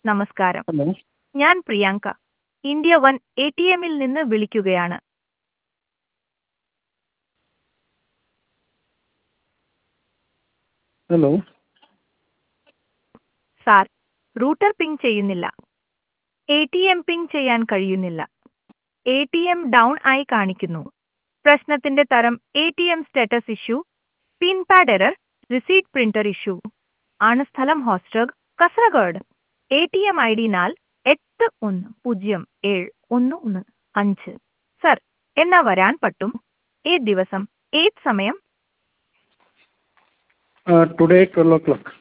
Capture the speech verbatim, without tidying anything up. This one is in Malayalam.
നമസ്കാരം. ഹലോ. ഞാൻ Priyanka. India one A T എമ്മിൽ നിന്ന് വിളിക്കുകയാണ്. ഹലോ. സാർ, റൂട്ടർ പിങ് ചെയ്യുന്നില്ല. എ ടി എം പിങ് ചെയ്യാൻ കഴിയുന്നില്ല. എ ടി എം ഡൗൺ ആയി കാണിക്കുന്നു. പ്രശ്നത്തിന്റെ തരം A T M status issue, pin pad error, receipt printer issue. ആണ് സ്ഥലം ഹോസ്റ്റർ Kasaragod. A T M I D നാൽ എട്ട് ഒന്ന് പൂജ്യം ഏഴ് ഒന്ന് ഒന്ന് അഞ്ച്. സർ, എന്നാ വരാൻ പറ്റും? ഏത് ദിവസം, ഏത് സമയം? Uh, today twelve o'clock.